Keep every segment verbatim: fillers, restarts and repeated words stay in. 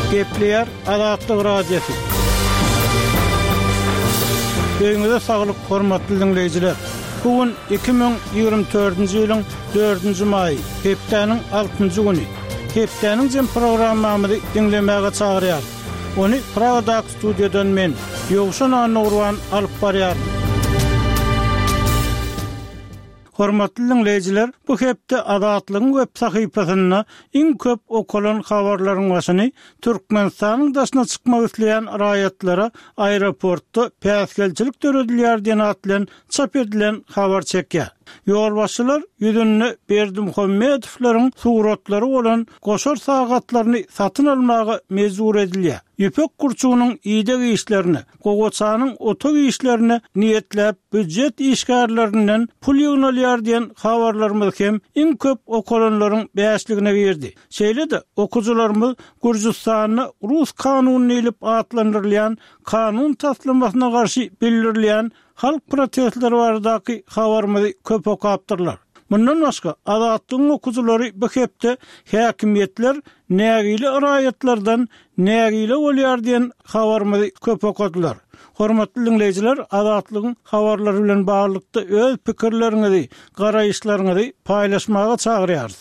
Gepleyer Azatlyk radiosu. Öňüňizde saglyk, hormatly dinleýijiler. Bugün iki bin ýygrimi dördünji ýylyň dördünji maý, hepdeniň altynjy güni. Hepdeniň jem programmamyzy dinlemäge çagyrýar. Onu Pragadak studiýadan men Ýogşan Anurwan alyp barýar. Hormatly dinleýijiler, bu hepde Azatlygyň web sahypasyna iň köp okulan habarlaryň başyny Türkmenistanyň daşyna çykmak isleýän raýatlara aeroportda päsgelçilik töredilýär diýen atlan çap edilen habar çekýär. Ýolbaşçylar ýüzünde Berdimuhammedowlaryň suratlary bolan goşar sagatlaryny satyn almagy mezur edilýär. Ýepek kurçugynyň ýydak işlerini, gogoçanyň otok işlerini niýetlep büdjet işgärlerinden pul ýygnalýar diýen habarlarymyz hem iň köp okulanlaryň bäşligine girdi. Şeýle-de okujularymyz Gürjistanyny Rus kanunyny ilip atlandyrylýan kanun taslamasyna garşy bildirilýän halk protestleri baradaky habarymyzy köp okapdyrlar. Bundan başga Azatlygyň okujulary bu hepde häkimetler nägili raýatlardan nägili bolýar diýen habarymyzy köp okadylar. Hormatly dinleýijiler, Azatlygyň habarlary bilen baglykda öz pikirleriňizi, garaýşlaryňyzy paýlaşmaga çagyrýarys.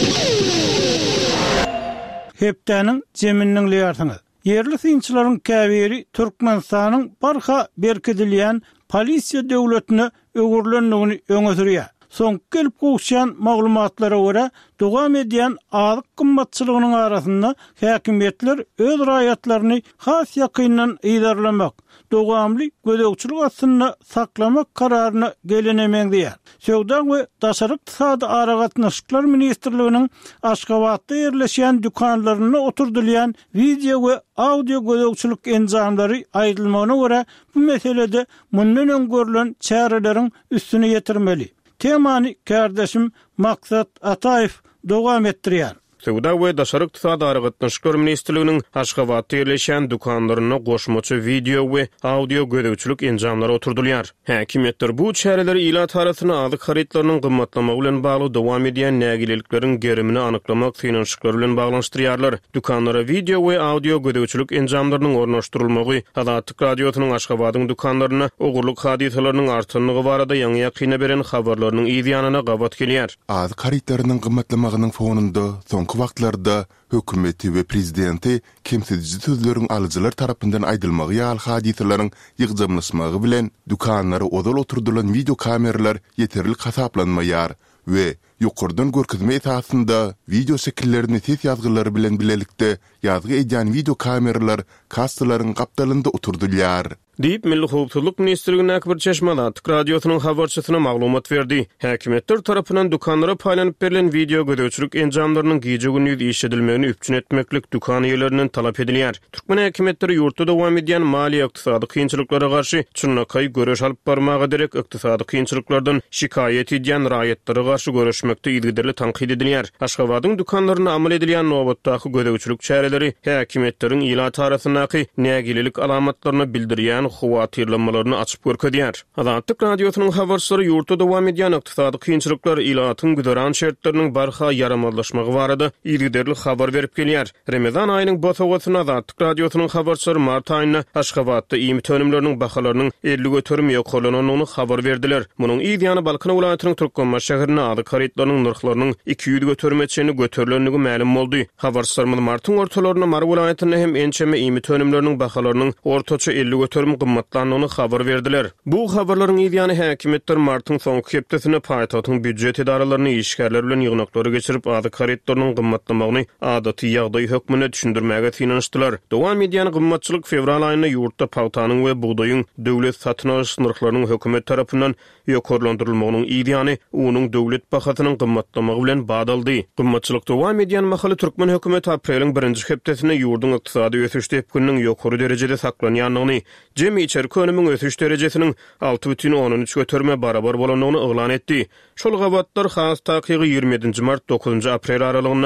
Hepdeniň jeminiň liýarsyňyz. Yerli synçylaryň käbiri Türkmenistanyň barha berkidilýän polisiýa döwletine öwürlendigini öňe sürýär. Soň gelip gowşan maglumatlara görä, dowam edýän azyk gymmatçylygynyň arasynda häkimetler öz raýatlaryny has ýakyndan ýydarlamak, dowamly gödekçilik astyna saklamak kararyna gelenemeýär. Söwda we daşaryk iqtisady aragatnaşyklar ministrliginiň Aşgabatda ýerleşýän dükanlaryna oturdylýan video we audio gödekçilik enjamlary aýdylmagyna görä, bu meselede mundan öňgörülen çäreleriň üstüne ýetirmeli. Temany kardeşim Maksat Ataev dowam etdirýär. Söwda we daşaryk iqtisady aragatnaşyklar ministrliginiň Aşgabatda ýerleşýän dukanlaryna goşmaçy video we audio gödekçilik enjamlary oturdylýar. Häkimetler bu çäreleri ila tarasyna azyk haritlarynyň gymmatlamagy bilen bagly dowam edýän nägilelikleriň gerimini anyklamak synanyşyklary bilen baglanşdyrýarlar. Dukanlara video we audio gödekçilik enjamlarynyň ornaşdyrylmagy Azatlyk radiosynyň Aşgabatyň dukanlaryna ogurluk hadisalarynyň artanlygy barada ýaňy ýakyna beren habarlarynyň ýygyanyna gabat gelýär. Azyk haritlarynyň gymmatlamagynyň fonunda soňky wagtlarda hökümeti we prezidenti kemsedici sözleriň alyjylar tarapyndan aýdylmagy ýaly hadisalaryň ýygjamlaşmagy bilen dukanlary odal oturdulan video kameralar ýeterli hasaplanmaýar we ýokurdan görkezme esasında video şekillerini ses ýazgylary bilen bilelikde ýazgy edýän video kameralar kassalaryň gapdalynda oturdylýar. Diýip Milli Howpsuzlyk Ministrliginiň Akbar Çeşmalatyk radiosynyň habarçysyna maglumat berdi. Häkimetler tarapyndan dukanlara paýlanyp berilen video gödekçilik enjamlarynyň gije gündüz iş edilmegini üpçün etmeklik dukan ýerlerinden talap edilýär. Türkmen häkimetleri ýurtda dowam edýän mali ykdysady kynçylyklara garşy çynlakay göreş alyp barmaga derek ykdysady kynçylyklardan şikaýet edýän raýatlara garşy göreşmekde ýygyderli tanqid edilýär. Aşgabatyň dukanlaryna amal edilýän nowatdaky gödekçilik çäreleri häkimetleriň ila tarasynaky nägililik alamatlaryny bildirýän huwatyrlanmalaryny açyp görkezýär. Azatlyk radiosynyň habarçylary ýurtda dowam edýän ykdysady kynçylyklar ilatyň güdäran şertleriniň barha ýaramazlaşmagy barada ýygyderli habar berip gelýär. Ramazan aýynyň botawasyna Azatlyk radiosynyň habarçylary mart aýyna Aşgabatda iými tönümleriniň bahalarynyň elli götürüm ýokulanyny habar berdiler. Munyň ýygyany Balkan welaýatynyň Türkmenbaş şäherine azyk haritlarynyň narhlarynyň iki ýüz götürmeçini göterilenligi ma'lum boldy. Habarçylarymyz martyň ortalaryna Mar welaýatyna hem ençeme iými tönümleriniň bahalarynyň ortaça elli götürüm gymmatlanýany habar berdiler. Bu habarlaryň ýygyany häkimetler martyň soňky hepdesine paýtatyň büdjet edaralaryny işgärler bilen ýygnaklary geçirip azyk haritlarynyň gymmatlamagyny adaty ýagdaý hökmüne düşündirmäge synanyşdylar. Dowam edýän gymmatçylyk fevral aýyna ýurtda paýtanyň we buğdaýyň döwlet satyn alyş narhlarynyň hökümet tarapyndan ýokurlandyrylmagynyň ýygyny onuň döwlet bahasynyň gymmatlamagy bilen badaldy. Gymmatçylyk dowam edýän mahaly Türkmen hökümeti apreliň birinji hepdesine ýurdun ykdysady ösüş tepkiniň ýokary derejede saklanýanlygyny, jemi içerki önümün ösüş derejesiniň alty бүтүn onuň üç götürme barabar bolanyny oglan etdi. Şol gabatlar has takygy ýygrimi ýedinji mart dokuzunji aprel aralygyna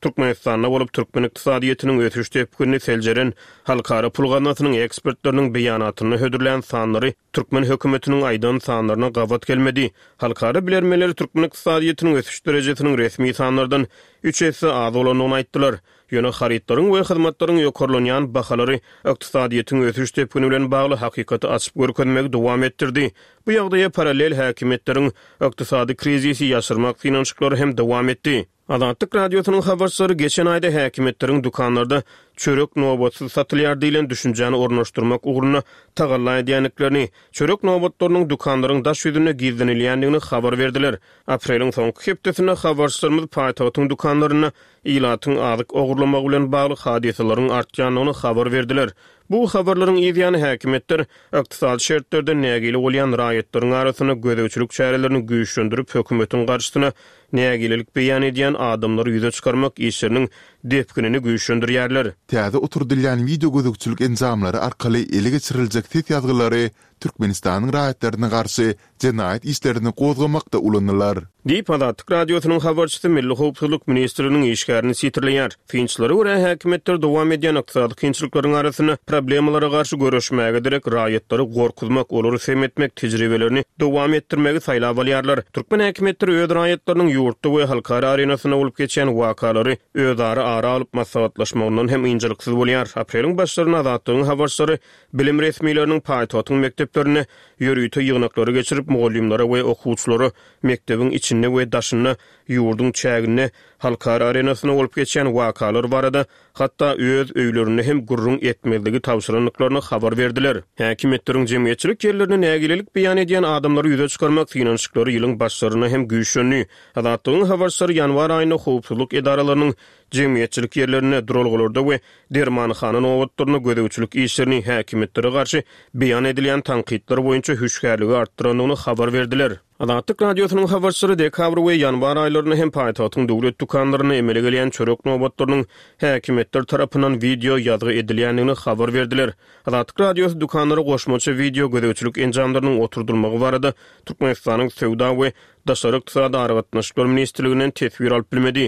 Türkmenistanda bolup Türkmen iqtisadiyyatının ötüş tepkini seljeren halkara pul ganatynyň ekspertleriniň beýanatyny hödürlän sanlary Türkmen hökümetiniň aýdan sanlaryna gawat gelmedi. Halkara bilermeleri Türkmen iqtisadiyyatının ötüş derejesiniň resmi sanlardan üç esse az bolanyny aýtdylar. Ýöne haritlaryň we hyzmatlaryň ýokarlanýan bahalary iqtisadiýatyň ötüş tepkini bilen bagly hakykaty açyp görkezmek dowam etdirdi. Bu ýagdaýa paralel häkimetleriň iqtisady krizisi ýaşyrmak finansiýalary hem dowam etdi. Adatlyk radiosynyň habarçylary geçen aýda häkimetleriň dukanlarda çörek nobatsyz satylýar diýilen düşünjäni ornaşdyrmak ugruna tagalla edýänliklerini, çörek nobatlarynyň dukanlaryň daş ýüzüne gizlenilýändigini habar berdiler. Apreliň soňky hepdesinde habarçylarymyz paýtagtyň dukanlaryna ilatyň azyk ogurlamak bilen bagly hadiselerin artýanyny habar berdiler. Bu habarlaryň ýa-da häkimetler iqtisady şertlerde nägili bolýan raýatlaryň arasyna gözegçilik çärelerini güýçlendirip hökümetiň garşysyna nägililik beýan edýän adamlary ýüze çykarmak işleriniň depkinini güýçlendirýärler. Täze oturdylýan video gözegçilik enzamlary arkaly ele geçiriljek tet ýazgylary Türkmenistanyň raýatlaryna garşy jenaýat işlerini gozgamakda ulanýarlar. Diýip Adatlyk radiosynyň habarçysy Milli Howpsuzlyk ministriniň işgärini sitirleýär. Finçlere görä häkimetler dowam edýän iqtisady kynçylyklaryň arasyna problemalara garşy görüşmäge direk raýatlary gorkuzmak, olary semetmek tejribelerini dowam etdirmegi saýlap alýarlar. Türkmen häkimetleri öz raýatlarynyň ýurtda we halkara arenasyna bolup geçen wakalary özara ara alyp maslahatlaşmagyndan hem ynjylyksiz bolýar. Apreliň başlaryna Adatlygyň habarçylary bilim resmiýetleriniň paýtagyň mekdeplerine ýörüýte ýygnaklary geçirip mugallimlere we okuwçylara mekdebiň içinde we daşyna ýurdun çägine halkara arenasyna bolup geçen wakalar barada hatda öz öýlerini hem gurrun etmeligi tawşyranlyklaryny habar berdiler. Häkimetleriň jemgyýetçilik ýerlerine nägililik beýan edýän adamlary ýüze çykarmak finansiýalary ýylyň başlaryna hem güýçlenýär. Adatlygyň habarçylary ýanwar aýyna howpsuzlyk edaralarynyň jemgyýetçilik ýerlerine drolgalarda we dermanxana nowatlaryna gözegçilik işlerini häkimetlere garşy beýan edilýän tanqidler boýunça hüşgärligi artdyrandygyny habar berdiler. Adatlyk radiosynyň habarçylary dekabr we ýanwar aýlaryny hem paýtagyň döwlet dukanlaryny emele gelýän çörek nobatlarynyň häkimetler tarapyndan video ýazgy edilýändigini habar berdiler. Adatlyk radiosy dukanlary goşmaça video gözegçilik enjamlarynyň oturdylmagy barada Türkmenistanyň Sowda we Daşary iqtisady aragatnaşyklary ministrliginden tesbir alyp bilmedi.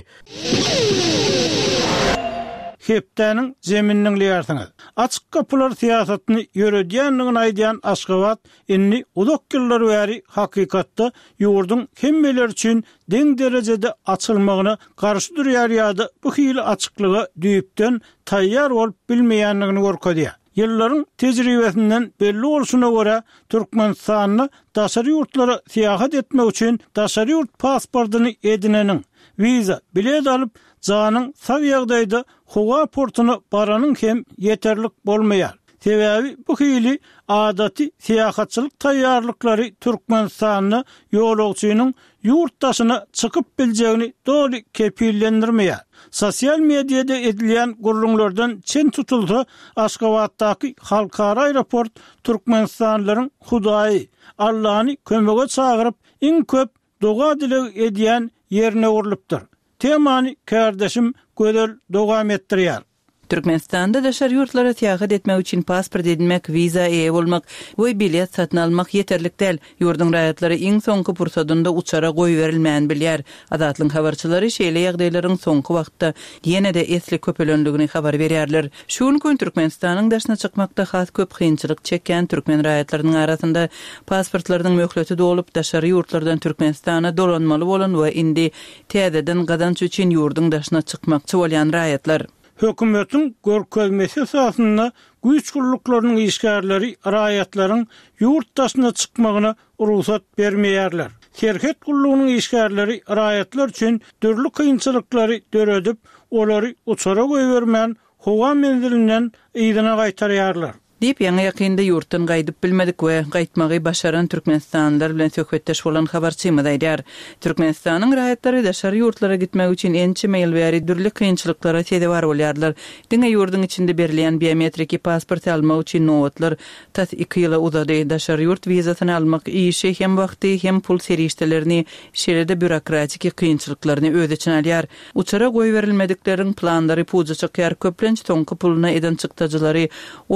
Hepdäniň zeminiň liýarsyňyz. Açyk kapylar siýasatyny ýöredýänligini aýdýan Aşgabat inni uzak ýyllar bäri hakykatda ýurdun hemmeler üçin deň derejede açylmagyna garşy durýar ýa-da bu hili açyklygy düýüpden taýýar bolup bilmeýänligini görkezýär. Ýyllaryň tejribesinden belli bolşuna görä Türkmenistanyň daşary ýurtlara siýahat etmek üçin daşary ýurt pasportyny edineniň viza bilet alyp janyň sag ýagdaýda howa portuny baranyň hem ýeterlik bolmaýar. Sebäbi bu hili adaty siýahatçylyk taýýarlyklary Türkmenistanyň ýolagçynyň ýurtdaşyna çykyp biljegini doly kepillendirmeýär. Sosial mediada edilýän gurrunlardan çen tutulsa Aşgabatdaky halkara aeroport Türkmenistanlylaryň Hudaýy Allahyny kömege çagyryp iň köp doga dilek edýän ýerine urulypdyr. Temany kardeşim gödel dowam etdirýär. Türkmenistanda daşary ýurtlara siýahat etmek üçin pasport edinmek, viza eýe bolmak we bilet satyn almak ýeterlik däl. Ýurdun raýatlary iň soňky pursatynda uçara goýberilmän bilýär. Adatlyň habarçylary şeýle ýagdaýlaryň soňky wagtda ýene-de esli köpelendigini habar berýärler. Şuň gün Türkmenistanyň daşyna çykmakda has köp kynçylyk çekýän türkmen raýatlarynyň arasynda pasportlarynyň möhleti dolup daşary ýurtlardan Türkmenistana dolanmaly bolan we indi täzeden gadanç üçin ýurdun daşyna çykmakçy bolýan raýatlar. Hökümetiň görkezmesi esasında güýç guruluklarynyň işgärleri raýatlaryň ýurt daşyna çykmagyna ruhsat bermeýärler. Şerket gurulugynyň işgärleri raýatlar üçin dürli kynçylyklary döredip, olary uçara goýbermän howa menzilinden ýygyna gaýtarýarlar. Diýip ýa-da ýakynda ýurtdan gaýdyp bilmedik we gaýtmagy başaran Türkmenistanlylar bilen söhbetdeş bolan habarçymyz aýdýar. Türkmenistanyň raýatlary daşary ýurtlara gitmek üçin ençe meýil bäri dürli kynçylyklara tedewar bolýarlar. Diňe ýurdun içinde berilen biometrik pasport almak üçin nowatlar tat iki ýyla uzady. Daşary ýurt vizasyny almak işe hem wagty hem pul serişdelerini şeýle bürokratik kynçylyklaryny öz içine alýar. Uçara goýberilmedikleriň planlary puja çykýar, köplenç soňky puluna eden çykdyjylary olary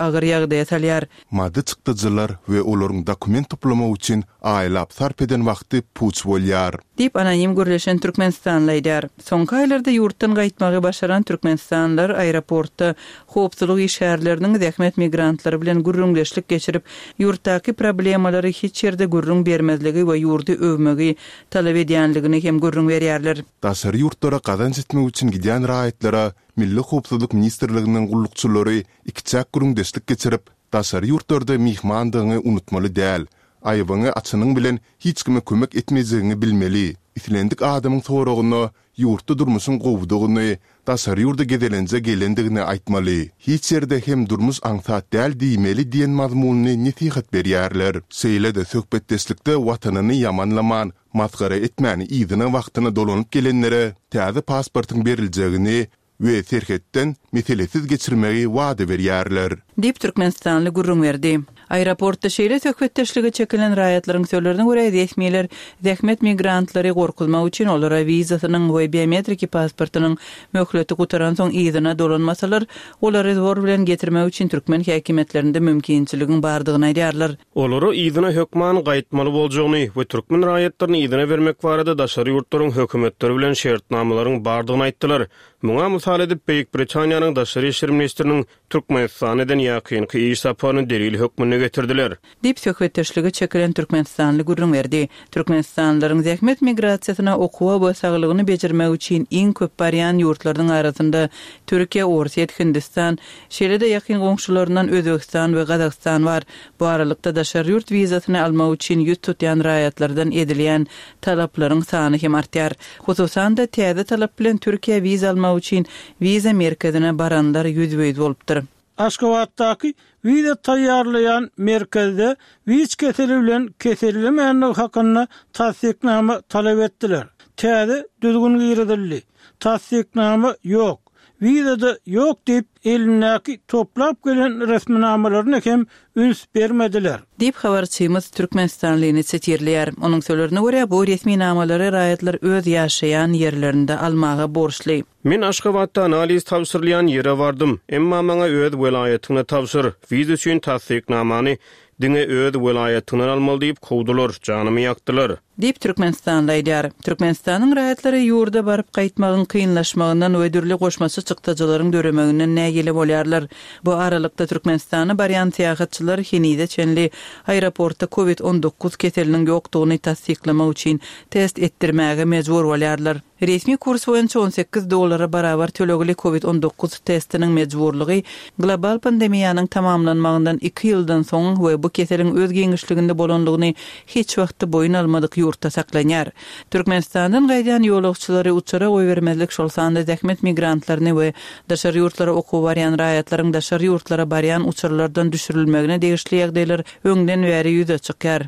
agyr ýagdaýa salýar. Madde çykdyjylar we olaryň dokument toplama üçin aýlap sarp eden wagty puç bolýar. Dip anonim gürleşen Türkmenistanly aýdar. Soňky aýlarda ýurtdan gaýtmagy başaran Türkmenistanlylar aeroportda howpsuzlyk işgärleriniň zähmet migrantlary bilen gürrüňleşlik geçirip ýurtdaky problemalary hiç ýerde gürrüň bermezligi we ýurdy övmegi talap edýänligini hem gürrüň berýärler. Daşary ýurtlara gazanç etmek üçin gidýän raýatlara Milli Howpsuzlyk Ministrliginiň gullukçylary iki gürrüňdeşlik geçirip daşary ýurtlarda mihmandygyny unutmaly däl. Aýbyňy açynyň bilen hiç kime kömek etmejegini bilmeli. İtilendik adamyň soragyny, ýurtda durmuşyň gowdugyny, daşary ýurda gedelenje gelendigini aýtmaly. Hiç ýerde hem durmuş aňsat däl diýmeli diýen mazmuny netihat berýärler. Seýlede söhbetdeşlikde watanyny yamanlaman, maskara etmäni ýygyna wagtyna dolanyp gelenlere täze pasportyň beriljegini we serhetden meselesiz geçirmegi wada berýärler. Dip Türkmenistanly gurrun berdi. Aeroportda şeýle söhbetdeşligi çekilen raýatlaryň söýlerine görä resmiýetler zähmet migrantlary gorkulmak üçin olara wizasynyň we biometriki pasportynyň möhleti gutaran soň ýygyna dolanmasalar, olary zor bilen getirmek üçin türkmen häkimetlerinde mümkinçiligiň bardygyny aýdýarlar. Olary ýygyna hökman gaýtmaly boljagyny we türkmen raýatlaryny ýygyna bermek barada daşary ýurtlaryň hökümetleri bilen şertnamalaryň bardygyny aýtdylar. Muňa mysal edip Beýik Britaniýanyň daşary işler ministriniň Türkmenistanyň ýakynky iş saparyny delil hökmüne getirdiler. Dip söhbetdeşligi çekilen Türkmenistanly gurrun berdi. Türkmenistanlylaryň zähmet migrasiýasyna okuwa we saglygyny bejirmek üçin iň köp barýan ýurtlaryň arasynda Türkiýe, Orsiýet, Hindistan, şeýle-de ýakyn goňşularyndan Özbegistan we Gazakystan bar. Bu aralykda daşary ýurt wizasyny almak üçin ýüz tutýan raýatlardan edilýän talaplaryň sany hem artýar. Hususan da täze talap bilen Türkiýe wiza almak üçin wiza merkezine baranlar ýüzbeýiz bolupdyr. Aşgabatdaky wiza taýýarlayan merkezde wiz keseli bilen keserilmeýän hakyna tasdiknama talap etdiler. Täze düzgün girdildi. Tasdiknama ýok. Wizada ýok diýip elindäki toplap gelen resminamalaryny hem üns bermediler. Dip habarçymyz Türkmenistanlyny setirler. Onuň söýlerine görä bu resminamалary raýatlar öz ýaşaýan ýerlerinde almaga borçly. Men Aşgabatda analiz tapşyrylýan ýere bardym. Emma maňa öz welaýatyny tapşyr. Wiza üçin tasdiknamany diňe öz welaýatyny almaly diýip kowdular, janymy ýakdylar. Dip Türkmenistanly aýdar. Türkmenistanyň raýatlary ýurda baryp gaýtmagyň kynlaşmagyndan we dürli goşmasy çykdyjylaryň döremeginden nägile bolýarlar. Bu aralykda Türkmenistany barýan syýahatçylar Hinide çenli aeroportda covid on dokuz keseliniň ýokdugyny tasdiklamak üçin test etdirmäge mejbur bolýarlar. Resmi kurs boýunça on sekiz dollara barabar tölegli covid on dokuz testiniň mejburlygy global pandemiýanyň tamamlanmagyndan iki ýyldan soň we bu keseliň öz giňişliginde bolanlygyny hiç wagtda boýun almadyk ýurtda saklanýar. Türkmenistanyň gaýdan ýolagçylary uçara goýbermezlik şolsanda zähmet migrantlaryny we daşary ýurtlara okuw barýan raýatlaryň daşary ýurtlara barýan uçurlardan düşürilmegine degişli ýagdaýlar öňden bäri ýüze çykýar.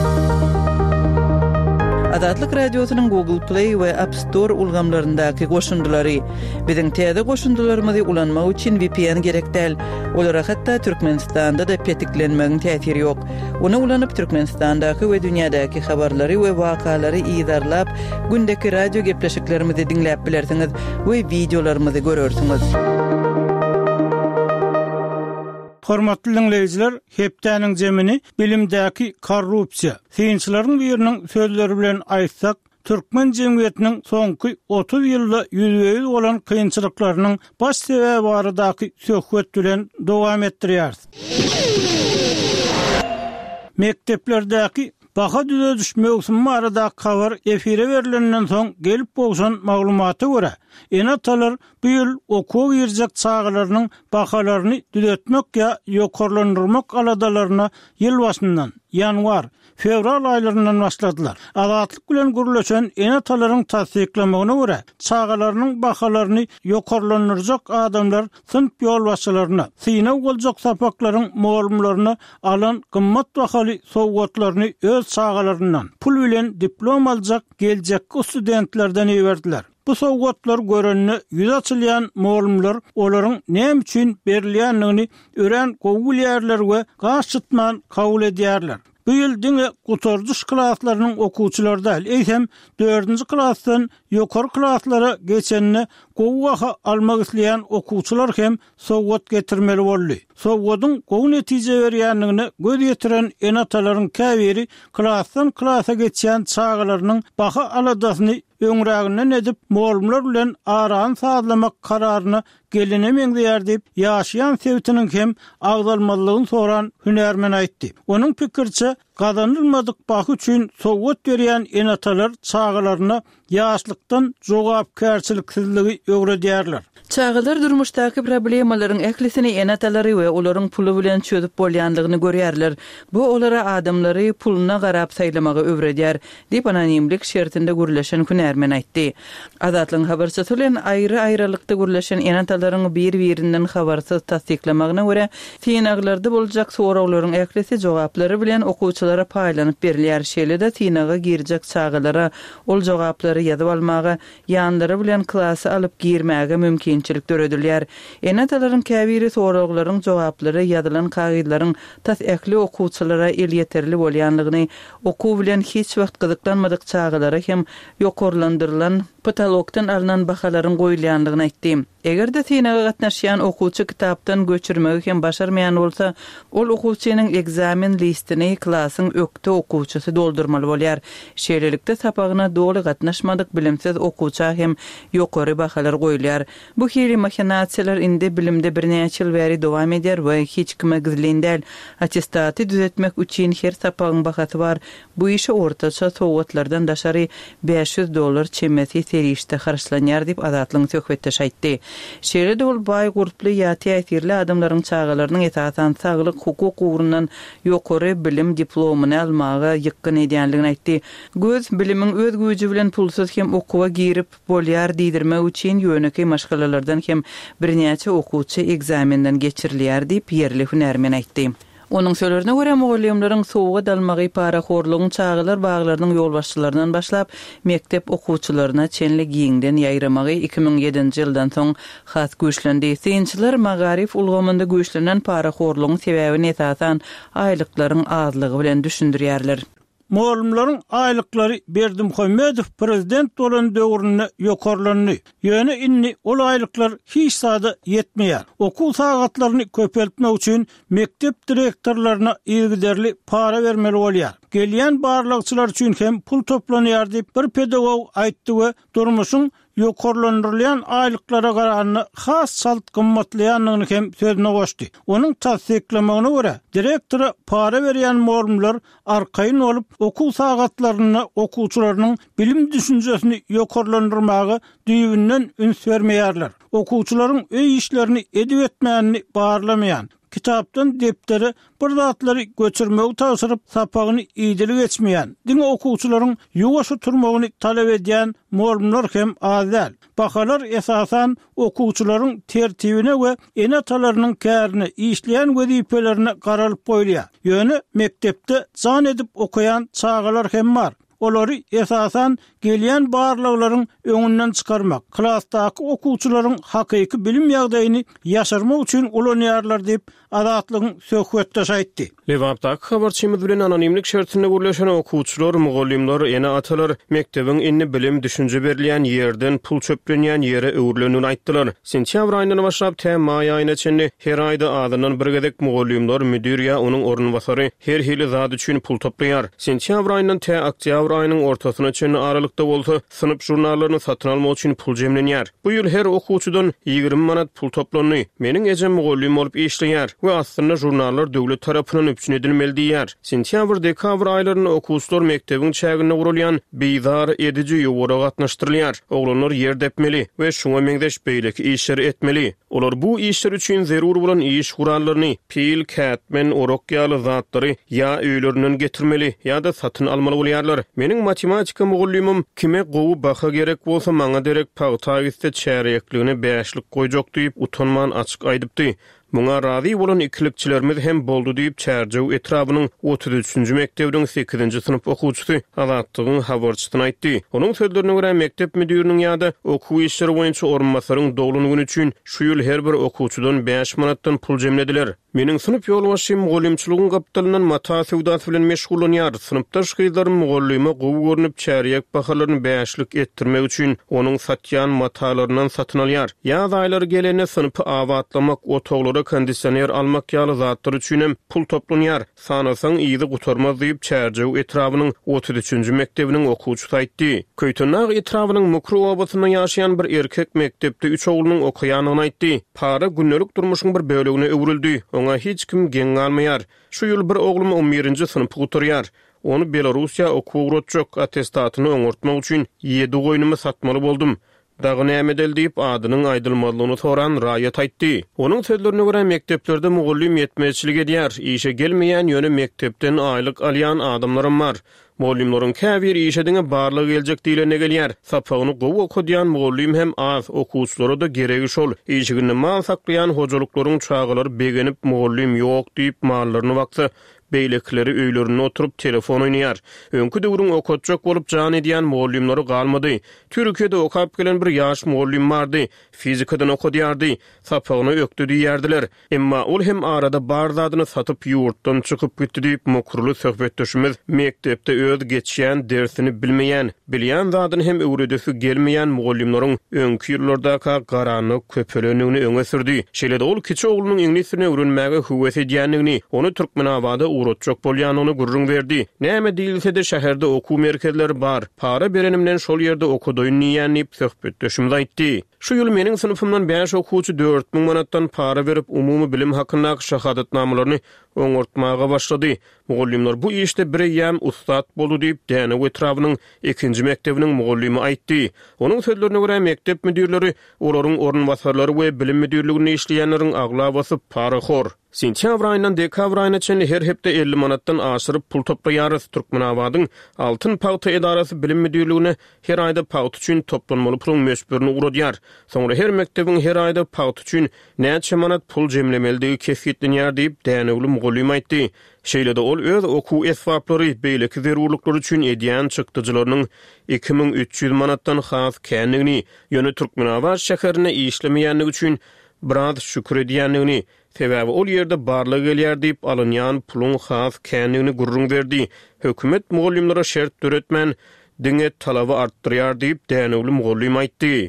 Adatlyk radiosynyň Google Play we App Store ulgamlaryndaky goşundylary biziň täze goşundylarymyzy ulanmak üçin V P N gerekdäl. Olara hatda Türkmenistanda da petiklenmegiň täsiri ýok. Onu ulanyp Türkmenistandaky we dünýädäki habarlary we wakalary ýydarlap gündäki radio gepleşiklerimizi diňläp bilersiňiz we videolarymyzy görersiňiz. Hormatly dinleyijiler, hepdäniň jemini bilimdäki korrupsiýa. Synçylaryň biriniň sözleri bilen aýtsak, türkmen jemgyýetiniň soňky otuz ýylda ýüzbeýiz bolan kynçylyklarynyň baş sebäbi baradaky söhbet bilen dowam etdirýär. Mekteplerdäki baha düze düşmegsin arada habar efire berilenden soň gelip bolşan maglumaty görä enatalar bu ýyl okuw girjek çağlarynyň bahalaryny düzetmek ýa ýokarlandyrmak aladalaryna ýyl başyndan ýanwar fevral aýlaryndan başladylar. Adatlyk bilen gürleşen enatalaryň tasdiklamagyna görä çağlarynyň bahalaryny ýokarlandyrjak adamlar sınıf ýolbaşçylaryna syna boljak sapaklaryň molumlaryna alan gymmat bahaly sowgatlaryny öz çağlaryndan pul bilen diplom aljak geljek studentlerden ýerdiler. Bu sowgatlar görünni ýüz açylýan molumlar olaryň näme üçin berilýänligini ören gowul ýerler we gaş tutman kabul edýärler. Bu ýyl diňe gutorduş klaslarynyň okuwçylary da eýsem dördünji klasdan ýokary klaslara geçenini gowy waha almak isleýän okuwçylar hem sowgat getirmeli boldy. Sowgatyň gowy netije berýändigini göz ýetiren enatalaryň käbiri klasdan klasa geçýän çağalarynyň baha aladasyny öňräginden edip molumlar bilen aran sağlamak kararyny gelinemeň diýär diýip ýaşaýan sebitiniň hem agdalmalygyny soran hünärmen aýtdy. Onuň pikirçe gazanylmadyk bahy üçin sowgat berýän enatalar çağalaryna ýaşlykdan jogapkärçiliksizligi öwredýärler. Çağalar durmuşdaky problemalaryň eklisini enatalary we olaryň pulu bilen çözüp bolýanlygyny görýärler. Bu olara adamlary puluna garap saýlamagy öwredýär diýip anonimlik şertinde gürleşen hünärmen aýtdy. Azatlyň habarçysy bilen aýry-aýrylykda gürleşen enatalaryň bir-birinden habarsyz tasdiklamagyna görä, tinaglarda boljak sorawlaryň eklisi jogaplary bilen okuwçylara paýlanyp berilýär. Şeýle-de tinaga girjek çağalara ol jogaplary ýazyp almagy, ýanlary bilen klasy alyp girmäge mümkinçilik töredilýär. Enatalaryň käbiri sorawlaryň jogaplary ýazylan kagylaryň tas ekli okuwçylara el ýeterli bolýanlygyny, okuw bilen hiç wagt gyzyklanmadyk çağalara hem ýokarlandyrylan patologdan alınan bahalaryň goýulýanlygyny aýtdy. Egerde tinaga gatnaşýan okuwçy kitapdan göçürmegi hem başarmaýan bolsa, ol okuwçynyň egzamin listini klasyň ökte okuwçysy doldurmaly bolýar. Şeýlelikde sapagyna doly gatnaşmadyk bilimsiz okuwça hem ýokary bahalar goýulýar. Bu hili mahinasiýalar indi bilimde birnäçe ýyl bäri dowam eder we hiç kime gizlendäl. Attestaty düzetmek üçin her sapagyň bahasy bar. Bu işe ortaça sowgatlardan daşary beş yüz dollar çemeti serişde harçlanýar diýip Azatlyň söhbetde aýtdy. Şeýle-de ol baý guruply ýaty ätirli adamlaryň çağalarynyň esasan saglyk hukuk ugrundan ýokary bilim diplomuny almagy ýykyn edýänligini aýtdy. Göz bilimiň öz güýji bilen pulsuz hem okuwa girip bolýar diýdirmek üçin ýöneki maşgalalardan hem birnäçe okuwçy egzaminden geçirilýär diýip ýerli hünärmen aýtdy. Onun sözlerine göre mugallimlerin sowga dalmagy paraxorlugyň çağalar baglarynyň ýolbaşçylaryndan başlap mektep okuwçylaryna çenli giýiňden ýaýramagy iki ming ýedinji ýyldan soň has güýçlendi. Synçylar magarif ulgamynda güýçlenen paraxorlugyň sebäbini esasan aýlyklaryň azlygy bilen düşündirýärler. Muallimlaryň aýlyklary Berdimuhammedow prezident bolan döwründe ýokarlandy. Ýöne inni ol aýlyklar hiç sada ýetmeýär. Okuw sagatlaryny köpeltmek üçin mektep direktorlaryna ýygyderli para bermeli bolýar. Gelýän barlykçylar üçin hem pul toplanýar diýip bir pedagog aýtdy we durmuşyň ýokarlandyrylýan aýlyklara garanyny has salt gymmatlaýanlygyny hem sözüne goşdy. Onuň tasdiklamagyna görä, direktora para berýän muallimler arkaýyn olup okuw sagatlaryny okuwçylarynyň bilim düşünjesini ýokarlandyrmagy düýbünden üns bermeýärler. Okuwçylaryň öý işlerini edip etmänini barlamaýan, kitapdan depderi bir zatlary göçürmegi taşyryp sapagyny iýdilik etmeýän, diňe okuwçylaryň ýuwaşy turmagyny talap edýän muallimler hem az däl. Bahalar esasan okuwçylaryň tertibine we enatalarynyň kärini işleýän wezipelerine garalyp goýulýar. Ýöne mektepde jan edip okuyan çağalar hem bar. Olary esasan gelýän barlyklaryň öňünden çykarmak, klasdaky okuwçylaryň hakyky bilim ýagdaýyny ýaşarmak üçin ulanýarlar diýip Azatlyň söhbetde aýtdy. Lewapdak habarçymyz bilen anonimlik şertinde gürleşen okuwçylar, mugallimler, ene atalar mektebiň inni bilim düşünje berilýän ýerden pul çöplenýän ýere öwürlenýän aýtdylar. Sentýabr aýyndan başlap täm maý aýyna çenli her aýda adynyň bir gezek mugallimler, müdir ýa onuň ornubasary her hili zat üçin pul toplaýar. Sentýabr aýyndan tä oktýabr aýynyň ortasyna çenli aralykda bolsa synyp jurnallaryny satyn almak üçin pul jemlenýär. Bu ýyl her okuwçydan ýygrimi manat pul toplandy. Meniň ejem mugallim bolup işleýär we aslynda jurnallar döwlet tarapyndan üpçün edilmeli diýär. Sentýabr dekabr aýlaryny okuwçylar mektebiň çägine gurulýan beýdar edici ýowara gatnaşdyrylýar. Oglanlar ýer depmeli we şoňa meňdeş beýleki işleri etmeli. Olar bu işler üçin zerur bolan iş gurallaryny, pil, kätmen, orokýaly zatlary ýa öýlerinden getirmeli ýa da satyn almaly bolýarlar. Meniň matematika mugallimim kime gowy baha gerek bolsa maňa derek pagtagiste çärekligini beşlik goýjak diýip utanman açyk aýdypdy. Muňa razy bolan ikilikçilerimiz hem boldu diýip çärjew etrabynyň otuz üçinji mektebiň sekizinji synyp okuwçysy Azatlygyň habarçysyna aýtdy. Onuň sözlerine görä mektep müdiriniň ýa-da okuw işleri boýunça orunmasaryň doglunyny üçin şu ýyl her bir okuwçydan beş manatdan pul jemlediler. Mening sınıf ýolbaşym mugallimçiligiň gapdalynyň mata sewdasy bilen meşgullanýar. Sınıfdaş gyzlarym mugallyma gowy görnüp çäriýek bahalaryny bäşlik etdirmek üçin onuň satýan matalaryndan satyn alýar. Ýaz aýlary gelene sınıfy awatlamak, otoglara kondisioner almak ýaly zatlar üçin hem pul toplanýar. Sanasaň ýygy gutarmaz diýip çärjew etrabynyň otuz üçünji mektebiniň okuwçysy aýtdy. Köýtünag etrabynyň Mukru obasyna ýaşaýan bir erkek mektepde üç oglunyň okuýanyny aýtdy. Para günnelik durmuşyň bir bölegine öwrüldi. Oňa hiç kim geň almaýar. Şu ýyl bir oglum on birinji sınıfy gutarýar. Onu Belarusiýa okuwratjak attestatyny öňürtmek üçin ýedi goýnumy satmaly boldum. Dagy näme edel diýip adynyň aýdylmalygyny soran raýat aýtdy. Onuň sözlerine görä mekteplerde mugallim ýetmezçilik edýär. Işe gelmeýän ýöne mektepden aýlyk alýan adamlarym bar. Mugallimlaryň käbir işediňe barlygy geljek diýilene gelýär. Sapagyny gowy okudýan mugallim hem az, okuwçylara da geregi şol. Işigini mal saklaýan hojalyklaryň çağalary begenip mugallim ýok diýip mallaryny baksy. Beýlekleri öýlerine oturup telefon oýnaýar. Öňkü döwrüň okutjak bolup jan edýän mugallimlary galmady. Türkiýede okap gelen bir ýaş mugallim bardy. Fizikadan okudýardy. Sapagyny ökdi diýerdiler. Emma ol hem arada bar zadyny satyp ýurtdan çykyp gitdi diýip mukurly söhbetdeşimiz mektepde öz geçýän dersini bilmeýän, bilýän zadyny hem öwredesi gelmeýän mugallimlaryň öňkü ýyllardaky garanyk köpelenigini öňe sürdi. Şeýle-de ol kiçi oglunyň iňlisini öwrenmäge howes edýänligini, onu Türkmenabada uğratjak bolýanyny gurrun berdi. Näme diýilse-de şäherde okuw merkezleri bar. Para berenimden şol ýerde okudoýun niýanlyp söhbetdeşimiz aýtdy. Şu ýyl meniň sınıfymdan beş okuwçy dört ming manatdan para berip umumy bilim hakyna şahadatnamalaryny öňürtmäge başlady. Mugallimler bu işde biri ýam ustat boldy diýip däne etrabynyň ikinji mektebiniň mugallimy aýtdy. Onuň sözlerine görä mektep müdirleri, olaryň ornbasarlary we bilim müdirligini işleýänleriň agla basyp para hor. Sentýabr aýyndan dekabr aýyna çenli her hepde elli manatdan aşyryp pul toplaýarys. Türkmenabadyň Altyn Pagty edarasy bilim müdirligine her aýda pagty üçin toplanmaly puluň meşberini uradýar. Soňra her mektebiň her aýda pagty üçin näçe manat pul jemlemeligi kesgitlenýär diýip dänewli mugallim aýtdy. Şeýle-de ol öz okuw esbaplary beýleki zerurluklar üçin edýän çykdyjylarynyň iki ming üç ýüz manatdan has känligini, ýöne Türkmenabad şäherine işlemeýänligi üçin biraz şükür edýänligini, sebäbi ol ýerde barlygy gelýär diýip alynýan puluň has känligini gurrun berdi. Hökümet mugallimlere şert töretmän diňe talaby artdyrýar diýip dänewli mugallim aýtdy.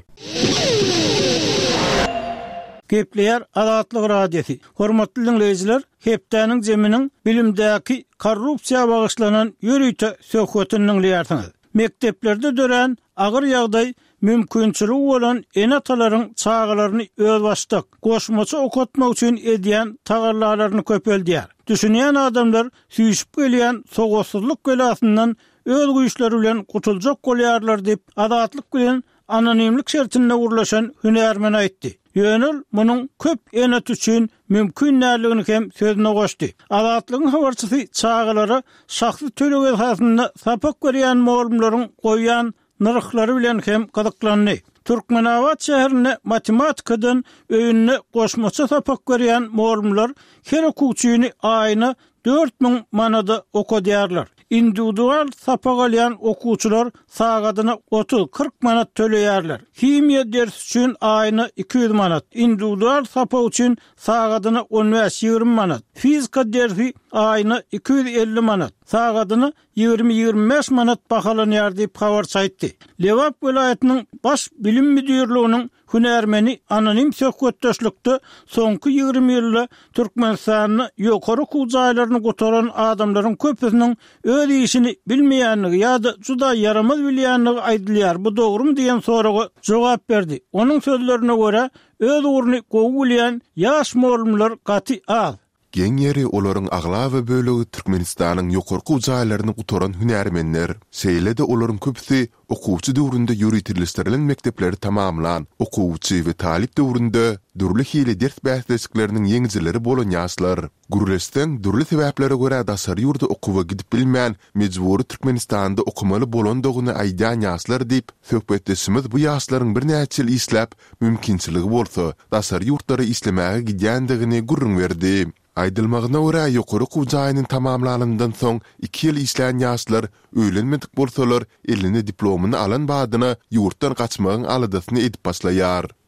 Gepleýär Azatlyk radiosi. Hormatly dinleýijiler, hepdäniň jeminiň bilimdäki korrupsiýa bagyşlanan ýürüýte söhbetini dinleýärsiňiz. Mekteplerde dören agyr ýagdaý mümkinçiligi bolan enatalaryň çağalaryny öz başdyk goşmaça okutmak üçin edýän tagarlalaryny köpeldýär. Düşünýän adamlar süýüşip gelýän sogursuzlyk belasyndan öz güýçleri bilen gutuljak bolýarlar diýip Azatlyk bilen anonimlik şertinde urlaşan hünärmen aýtdy. Ýönül munyň köp enat üçin mümkin näligini hem sözüne goşdy. Azatlygyň habarçysy çağalary şahsy töleg esasynda sapak berýän mugallimlaryň goýan nyrklary bilen hem gazaklandy. Türkmenabad şäherine matematikadan öýünne goşmaça sapak berýän mugallimler her okuwçyny aýyna dört ming manada okudýarlar. Individual sapak alýan okuwçylar sagadyna otuz kırk manat töleýärler. Kimya dersi üçin aýyna iki yüz manat, individual sapak üçin sagadyna on beş ýygrimi manat. Fizika dersi aýyna iki yüz elli manat, sagadyna ýygrimi ýygrimi beş manat bahalanýar diýip habar saýtdy. Lewap welaýatynyň baş bilim müdirliginiň hünärmeni anonim söhbetdeşlikde soňky ýygrimi ýylda Türkmenistanyň ýokary okuw jaýlaryny gotaran adamlaryň köpüsiniň öz işini bilmeýänligi ýa-da juda yaramaz bilýänligi aýdylýar. Bu dogrumy diýen soraga jogap berdi. Onuň sözlerine görä öz ugrny gowy bilýän ýaş mugallimler gaty az. Geň ýeri olaryň agla we bölegi Türkmenistanyň ýokarky jaýlaryny gutaran hünärmenler, şeýle-de olaryň köpüsi okuwçy döwründe ýürütilistirilen mektepleri tamamlan, okuwçy we talip döwründe dürli hili ders bäsleşikleriniň ýeňijileri bolan ýaşlar. Gurulesden dürli sebäplere görä dasar ýurda okuwa gidip bilmän, mejburi Türkmenistanda okumaly bolandygyny aýdan ýaşlar diýip söhbetdeşimiz bu ýaşlaryň bir näçe ýyl isläp mümkinçiligi bolsa, dasar ýurtlary islemäge gidýändigini gurrun berdi. Aýdylmagyna görä ýokary okuw jaýynyň tamamlanyndan soň iki ýyl isleýän ýaşlar öýlenmedik bolsalar, elini diplomyny alan badyna ýurtdan gaçmagyň aladasyny edip başlaýar.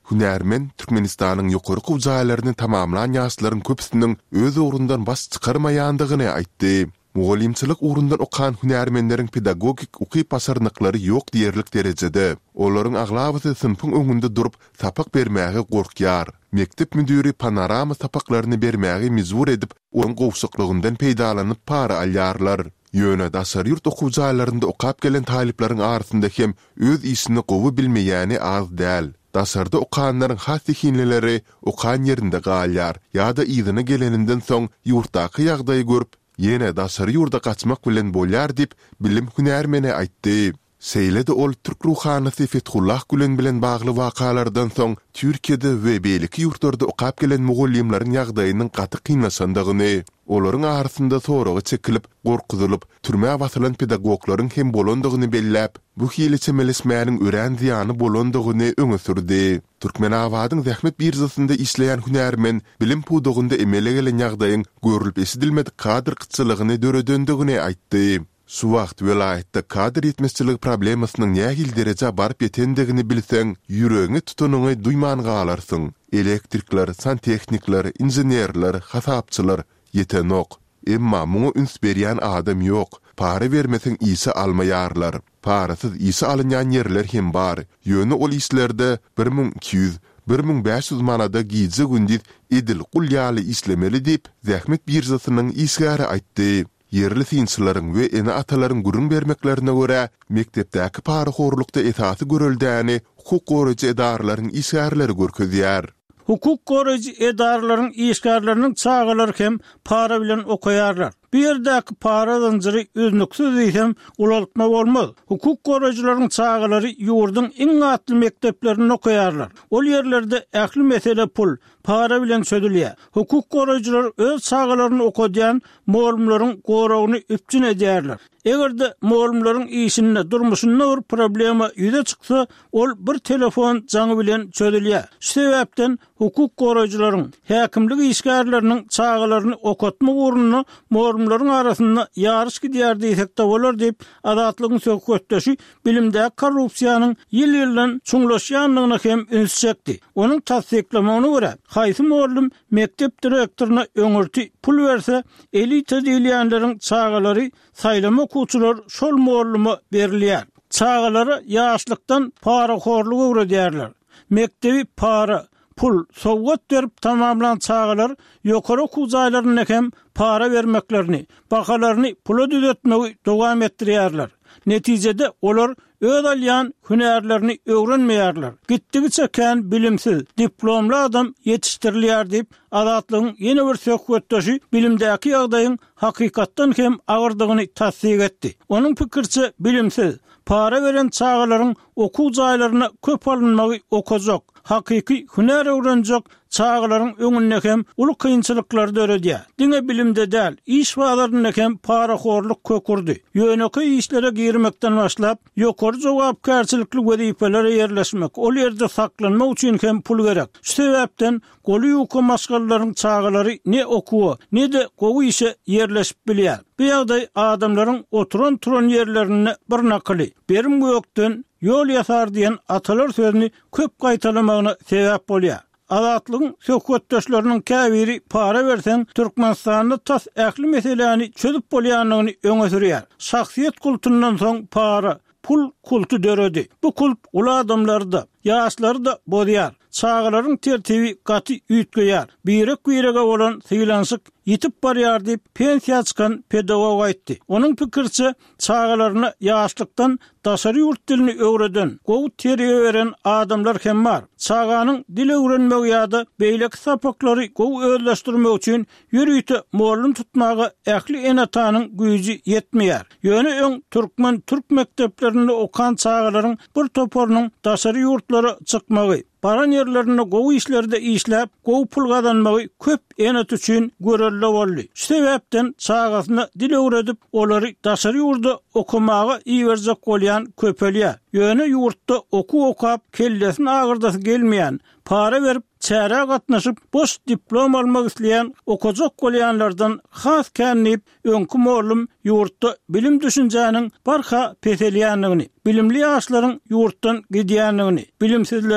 Hünärmen Türkmenistanyň ýokary gowjalaryny tamamlanan ýaşlaryň köpüsiniň öz ugrundan bas çykarmaýandygyny aýtdy. Mugallimçilik ugrundan okan hünärmenleriň pedagogik uky pasarnyklary ýok diýerlik derejede. Olaryň aglabaty sınpyň öňünde durup sapak bermäge gorkýar. Mektep müdiri panorama sapaklaryny bermäge mezur edip, onuň gowşuklygyndan peýdalanyp para alýarlar. Ýöne daşary ýurt okujalalarynda okap gelen talipleriň arasynda hem öz işini gowy bilmeýäni az däl. Daşarda okanlaryň has dihinlileri okan ýerinde galýar, ýa-da ýygyny geleninden soň ýurtdaky ýagdaýy görüp, ýene daşary ýurda gaçmak bilen bolýar dip bilim hünärmeni aýtdy. Seýlede ol Türk ruhanysy Fethullah Gülen bilen bagly wakalardan soň Türkiýede we beýleki ýurtlarda okap gelen mugallimlaryň ýagdaýynyň gaty kynnaşandygyny, olaryň arasynda soragy çekilip, gorkuzylyp, türme basylan pedagoglaryň hem bolandygyny belläp, bu hili çemelesmäniň ören ziýany bolandygyny öňe sürdi. Türkmen awadyň zähmet birzasynda işleýän hünärmen bilim pudugynda emele gelen ýagdaýyň görülip esidilmedik kadr kıtçylygyny döredöndigini aýtdy. Şu wagt welaýetde kadr ýetmezçilik problemasynyň nähil derejä baryp ýetendigini bilseň, ýüregiňi tutunuňy duýman galarsyň. Elektrikler, santehnikler, inženerler, hasapçylar ýetenok. Emma muňa üns berýän adam ýok. Para bermeseň ýysa almaýarlar. Parasyz ýysa alynýan ýerler hem bar. Ýöne ol işlerde bir miň iki ýüz bir miň beş ýüz manada giýje gündüz edil gulýaly işlemeli dip zähmet birjasynyň işgäri aýtdy. Yerli sinçilaryň we ene atalaryň gurun bermeklerine görä mektepdäki para horlukda esasy görüldäni hukuk goraýjy edaralaryň işgärleri görkezýär. Hukuk goraýjy edaralaryň işgärleriniň çağalary hem para bilen okaýarlar. Bir ýerdäki para zanjyry üznüksiz diýsem ulaltma bolmaz. Hukuk goraýjylaryň çağalary ýurdun iň atly mekteplerini okaýarlar. Ol ýerlerde ähli mesele pul, para bilen çödülýär. Hukuk goraýjylar öz çağalaryny okadýan mugallimlaryň goragyny üpçün edýärler. Egerde mugallimlaryň işinde durmuşynda bir problema ýüze çyksa, ol bir telefon jaňy bilen çödülýär. Şu sebäpden hukuk goraýjylaryň häkimlik işgärleriniň çağalaryny okatmak urunna mugallimlaryň arasynda ýarış gidýär diýsek de bolar diýip adatlygyň söhbetdeşi bilimde korrupsiýanyň ýyl-ýyldan çuňlaşýanlygyna hem üns çekdi. Onuň tasdiklamagyna görä, haýsy mugallim mektep direktoruna öňürti pul berse, elite diýilýänleriň çağalary saýlama okuwçylar şol mugallyma berilýär. Çağalary ýaşlykdan para horlugy öwredýärler. Mektebi para, pul, sowgat berip tamamlanan çağalar ýokary okuwçylaryna hem para bermeklerini, bakalaryny pula düzetmegi dowam etdirýärler. Netijede olar öz alýan hünärlerini öwrenmeýärler. Gitdigi çeken bilimsiz, diplomly adam ýetişdirilýär diýip adatlygyň ýene bir söhbetdeşi bilimdäki ýagdaýyň hakykatdan hem agyrdygyny tasdik etdi. Onuň pikirçe bilimsiz, para veren çağalaryň okuw jaýlaryna köp alınmagy okajak, hakyky hünär öwrenjek çağalaryň öňünde hem uly kynçylyklar döredýär. Diňe bilimde däl, iş wagtlaryna hem para horluk kökürdi. Ýöneki işlere girmekden başlap, ýokary jogapkärçilikli wezifelere ýerleşmek, ol ýerde saklanmak üçin hem pul gerek. Şu sebäpden goly oku maşgallaryň çağalary ne okuwa, ne de gowy işe ýerleşip bilýär. Bu ýagdaý adamlaryň oturan turan ýerlerini bir nakly, berim gökden ýol ýasar diýen atalar sözüni köp gaýtalamagyna sebäp bolýar. Adatlygyň söhbetdeşleriniň käbiri para bersen Türkmenistanda tas ähli meseleni çözüp bolýanlygyny öňe sürýär. Şahsiýet kultundan soň para, pul kultu döredi. Bu kult ula adamlarda, ýaşlarda bolýar. Çağalaryň tertibi gaty üýtgeýär. Birek birege bolan syýlanşyk ýitip barýar diýip pensiýa çykan pedagog aýtdy. Onuň pikirçe çağalaryna ýaşlykdan daşary ýurt dilini öwreden, gowy terbiýe beren adamlar hem bar. Çağanyň dil öwrenmek ýa-da beýlek sapaklary gowy özleşdirmek üçin ýürüýte mugallim tutmagy ähli enatanyň güýji ýetmeýär. Ýöne öň türkmen türk mekteplerinde okan çağalaryň bir toparynyň daşary ýurtlara çykmagy, baran yerlerine gowy işlerde işläp, gowy pul gazanmagy köp enat üçin görelli boldy. Şu sebäpden çağasyna dil öwredip, olary daşary ýurda okumagy iýerjek bolýan köpelýär. Ýöne ýurtda oku okap kellesine agırdasy gelmeýän, para berip çäre gatnaşyp boş diplom almak isleýän okajak bolýanlardan has känip öňkü mugallim ýurtda bilim düşünjäniň barha peselýänligini, bilimli ýaşlaryň ýurtdan gidýänligini, bilimsizleriň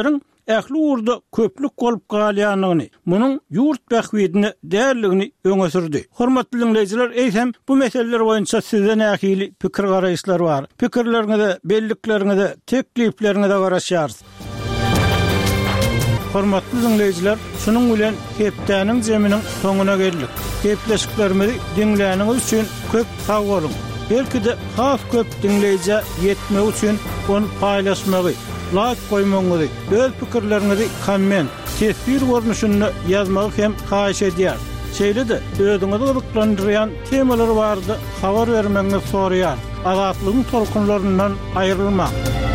ähli urda köplük bolup galýanyny, munyň ýurt bähwidini, därligini öňe sürdi. Hormatly dinleýijiler, eýsem bu meseleler boýunça sizden ähili pikir garaýşlar bar. Pikirleriňizi, belliklerinizi, tekliflerinizi garaşýarys. Hormatly dinleýijiler, şunuň bilen hepdäniň jeminiň soňuna geldik. Hepleşiklerimizi dinläniňiz üçin köp sag bolun. Belki de has köp dinleýije ýetmek üçin onu paýlaşmagy, like goýmagy, öz pikirlerinizi komment, tesbir görnüşünde ýazmagy hem haýyş edýär. Şeýle de özüňizi gyzyklandyrýan temalar bardy, habar bermeňizi soraýar. Azatlygyň tolkunlaryndan aýrylmak.